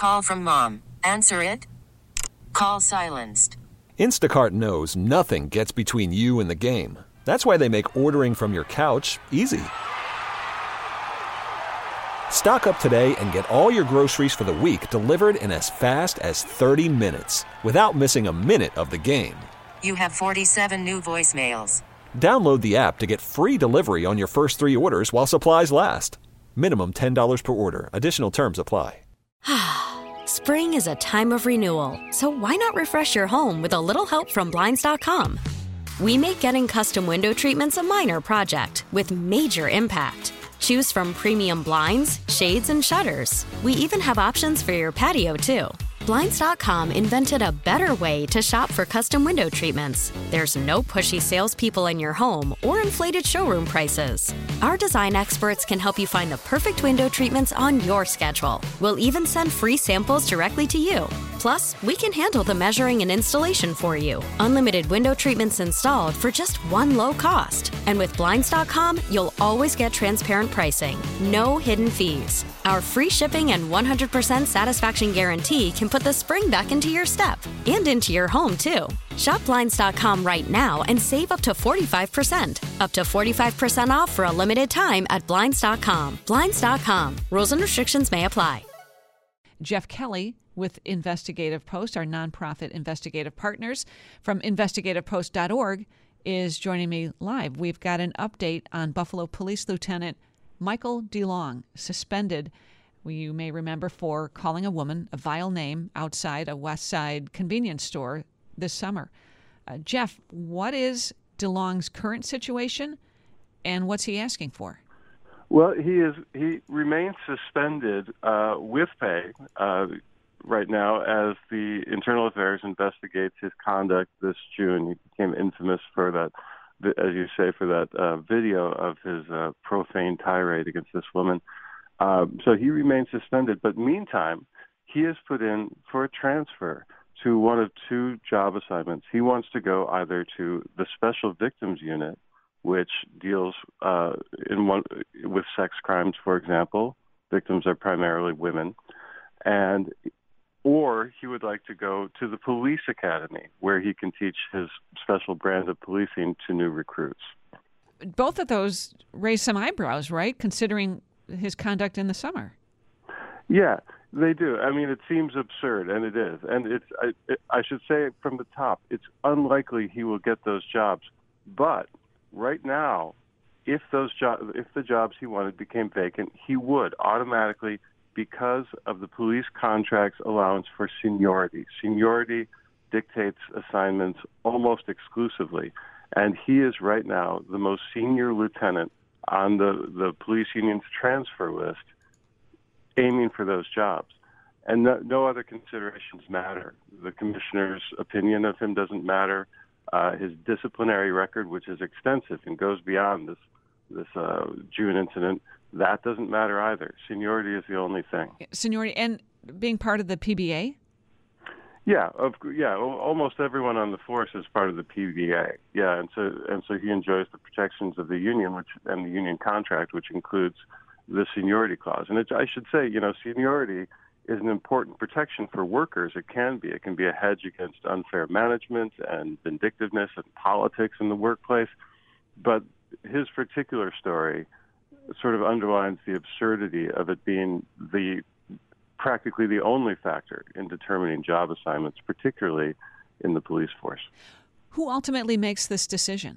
Call from mom. Answer it. Call silenced. Instacart knows nothing gets between you and the game. That's why they make ordering from your couch easy. Stock up today and get all your groceries for the week delivered in as fast as 30 minutes without missing a minute of the game. You have 47 new voicemails. Download the app to get free delivery on your first 3 orders while supplies last. Minimum $10 per order. Additional terms apply. Spring is a time of renewal, so why not refresh your home with a little help from Blinds.com? We make getting custom window treatments a minor project with major impact. Choose from premium blinds, shades, and shutters. We even have options for your patio, too. Blinds.com invented a better way to shop for custom window treatments. There's no pushy salespeople in your home or inflated showroom prices. Our design experts can help you find the perfect window treatments on your schedule. We'll even send free samples directly to you. Plus, we can handle the measuring and installation for you. Unlimited window treatments installed for just one low cost. And with Blinds.com, you'll always get transparent pricing. No hidden fees. Our free shipping and 100% satisfaction guarantee can put the spring back into your step and into your home, too. Shop Blinds.com right now and save up to 45%. Up to 45% off for a limited time at Blinds.com. Blinds.com. Rules and restrictions may apply. Jeff Kelly with Investigative Post, our nonprofit investigative partners from investigativepost.org, is joining me live. We've got an update on Buffalo Police Lieutenant Michael DeLong, suspended, you may remember, for calling a woman a vile name outside a West Side convenience store this summer. Jeff, what is DeLong's current situation, and what's he asking for? Well, he remains suspended with pay right now as the Internal Affairs investigates his conduct this June. He became infamous for that, as you say, for that video of his profane tirade against this woman. So he remains suspended. But meantime, he is put in for a transfer to one of 2 job assignments. He wants to go either to the Special Victims Unit, which deals with sex crimes, for example. Victims are primarily women. Or he would like to go to the Police Academy, where he can teach his special brand of policing to new recruits. Both of those raise some eyebrows, right, considering his conduct in the summer? Yeah, they do. I mean, it seems absurd, and it is. And I should say from the top, it's unlikely he will get those jobs. But right now, if the jobs he wanted became vacant, he would automatically, because of the police contract's allowance for seniority. Seniority dictates assignments almost exclusively. And he is right now the most senior lieutenant on the police union's transfer list, aiming for those jobs. And no other considerations matter. The commissioner's opinion of him doesn't matter. His disciplinary record, which is extensive and goes beyond this June incident, that doesn't matter either. Seniority is the only thing. Seniority and being part of the PBA? Yeah, almost everyone on the force is part of the PBA. Yeah, and so he enjoys the protections of the union, and the union contract, which includes the seniority clause. And I should say, seniority is an important protection for workers. It can be a hedge against unfair management and vindictiveness and politics in the workplace. But his particular story sort of underlines the absurdity of it being practically the only factor in determining job assignments, particularly in the police force. Who ultimately makes this decision?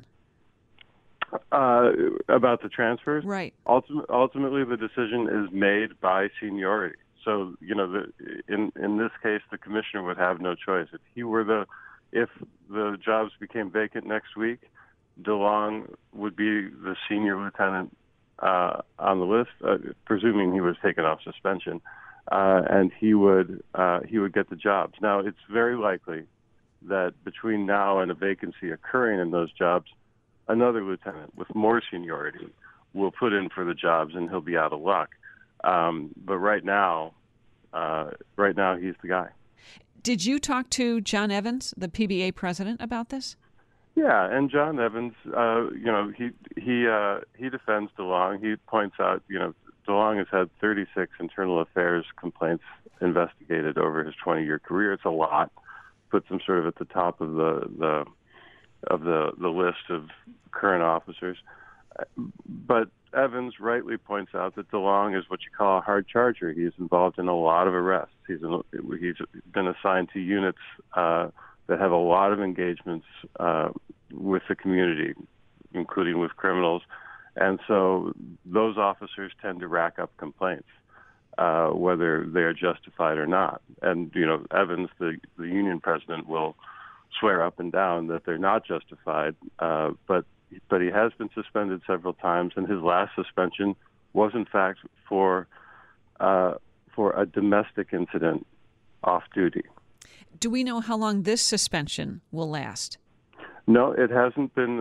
About the transfers? Right. Ultimately, the decision is made by seniority. So, in this case, the commissioner would have no choice. If the jobs became vacant next week, DeLong would be the senior lieutenant on the list, presuming he was taken off suspension, and he would get the jobs. Now, it's very likely that between now and a vacancy occurring in those jobs, another lieutenant with more seniority will put in for the jobs, and he'll be out of luck. But right now, he's the guy. Did you talk to John Evans, the PBA president, about this? Yeah, and John Evans, he defends DeLong. He points out, DeLong has had 36 internal affairs complaints investigated over his 20-year career. It's a lot. Puts him sort of at the top of the list of current officers. But Evans rightly points out that DeLong is what you call a hard charger. He's involved in a lot of arrests. He's been assigned to units that have a lot of engagements with the community, including with criminals. And so those officers tend to rack up complaints, whether they are justified or not. And, Evans, the union president, will swear up and down that they're not justified, but he has been suspended several times, and his last suspension was, in fact, for a domestic incident off duty. Do we know how long this suspension will last? No, it hasn't been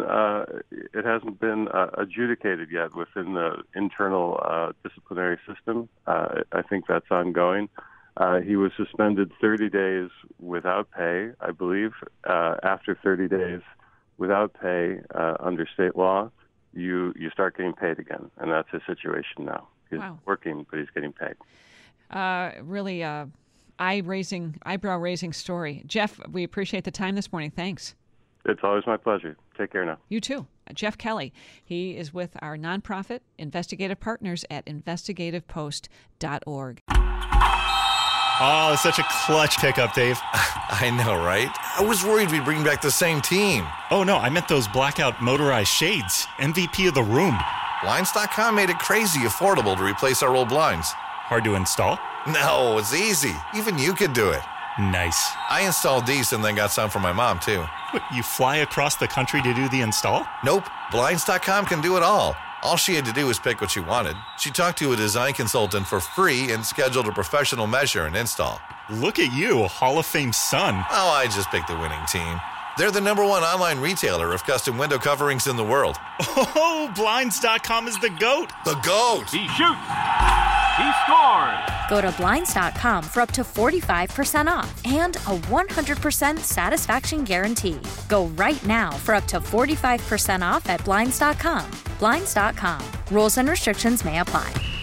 adjudicated yet within the internal disciplinary system. I think that's ongoing. He was suspended 30 days without pay, I believe. After 30 days without pay under state law, you start getting paid again, and that's his situation now. He's working, but he's getting paid. Really eyebrow-raising story. Jeff, we appreciate the time this morning. Thanks. It's always my pleasure. Take care now. You too. Jeff Kelly. He is with our nonprofit investigative partners at investigativepost.org. Oh, it's such a clutch pickup, Dave. I know, right? I was worried we'd bring back the same team. Oh, no, I meant those blackout motorized shades. MVP of the room. Blinds.com made it crazy affordable to replace our old blinds. Hard to install? No, it's easy. Even you could do it. Nice. I installed these and then got some for my mom, too. What, you fly across the country to do the install? Nope. Blinds.com can do it all. All she had to do was pick what she wanted. She talked to a design consultant for free and scheduled a professional measure and install. Look at you, a Hall of Fame son. Oh, I just picked the winning team. They're the #1 online retailer of custom window coverings in the world. Oh, Blinds.com is the GOAT. The GOAT! He shoots. He scores. Go to Blinds.com for up to 45% off and a 100% satisfaction guarantee. Go right now for up to 45% off at Blinds.com. Blinds.com. Rules and restrictions may apply.